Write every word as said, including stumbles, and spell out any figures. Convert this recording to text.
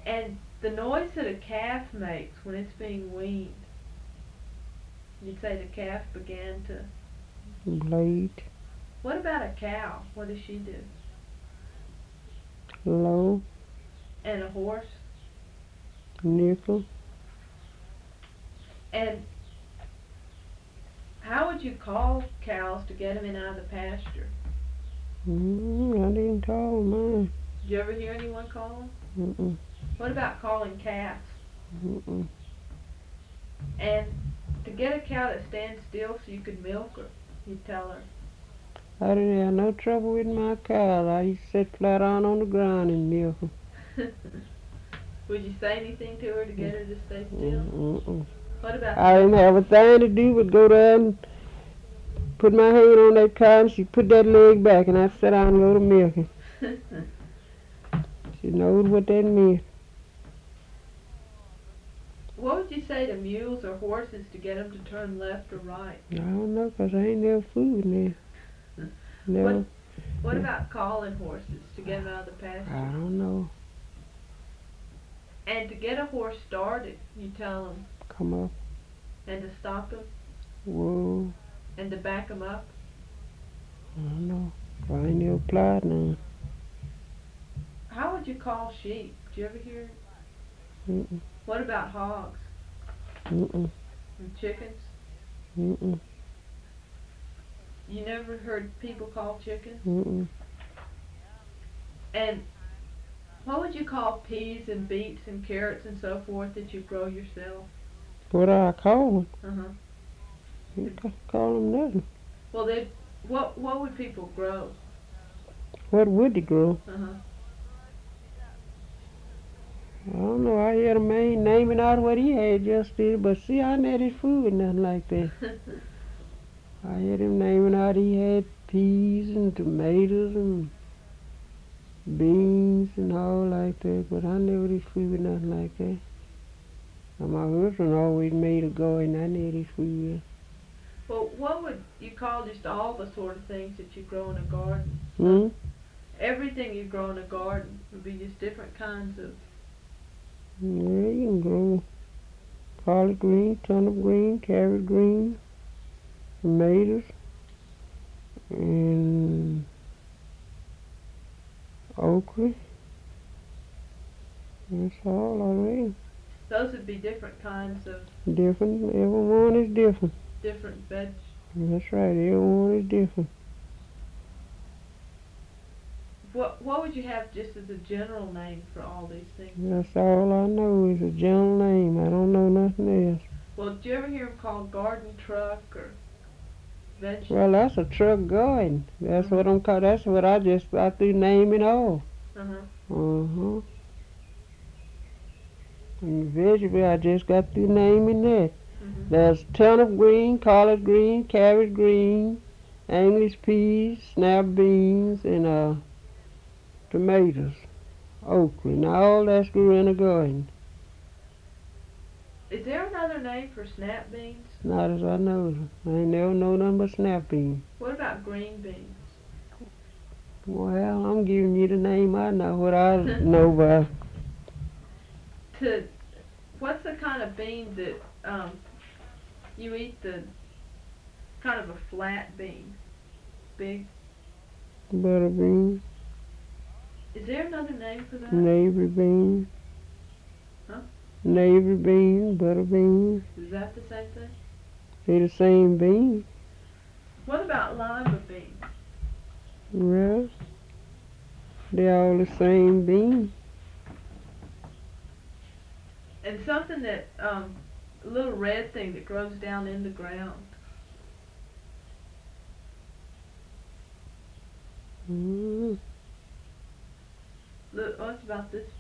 And the noise that a calf makes when it's being weaned, you'd say the calf began to... Bleat. What about a cow? What does she do? Low. And a horse? Nickel. And how would you call cows to get them in out of the pasture? Mm, I didn't call mine. Did you ever hear anyone call them? Mm-mm. What about calling calves? Mm-mm. And to get a cow to stand still so you could milk her, you'd tell her. I didn't have no trouble with my cows. I used to sit flat on on the ground and milk 'em. Would you say anything to her to get her to stay still? Mm-mm. What about I didn't have a thing to do but go there and put my hand on that cow and she put that leg back and I sat down and go to milking. She knows what that meant. What would you say to mules or horses to get them to turn left or right? I don't know, 'cause I ain't never fooled in there. Never. What, what about calling horses to get them out of the pasture? I don't know. And to get a horse started, you tell them. Come up. And to stop him? Whoa. And to back him up? I don't know. I ain't never applied none. How would you call sheep? Did you ever hear? Mm-mm. What about hogs? Mm-mm. And chickens? Mm-mm. You never heard people call chickens? Mm-mm. And what would you call peas and beets and carrots and so forth that you grow yourself? What I call them? Uh-huh. You ca- call them nothing. Well, they what what would people grow? What would they grow? Uh-huh. I don't know. I heard a man naming out what he had just did, but see, I never did food nothing like that. I heard him naming out he had peas and tomatoes and beans and all like that, but I never did food nothing like that. And my husband always made a garden. I never did food. Well, what would you call just all the sort of things that you grow in a garden? Hmm? Everything you grow in a garden would be just different kinds of... Yeah, you can grow collard green, turnip green, carrot green, tomatoes, and okra. That's all already. Those would be different kinds of Different. Every one is different. different veg. That's right. Every one is different. What what would you have just as a general name for all these things? That's all I know is a general name. I don't know nothing else. Well, did you ever hear them called garden truck or vegetable? Well, that's a truck garden. That's Mhm. what I'm called. That's what I just got through naming all. Uh-huh. Uh-huh. And vegetable, I just got through naming that. Mhm. There's turnip green, collard green, carrot green, English peas, snap beans, and uh, tomatoes, okra. Now all that's grew in a garden. Is there another name for snap beans? Not as I know. I ain't never know nothing but snap beans. What about green beans? Well, I'm giving you the name I know, what I know by. To what's the kind of bean that um you eat? The kind of a flat bean, big. Butter beans, Is there another name for that? navy beans. Huh? Navy beans, butter beans. Is that the same thing? They the same bean. What about lima beans? Well, they all the same bean. And something that um a little red thing that grows down in the ground. Mm. Look, oh, it's about this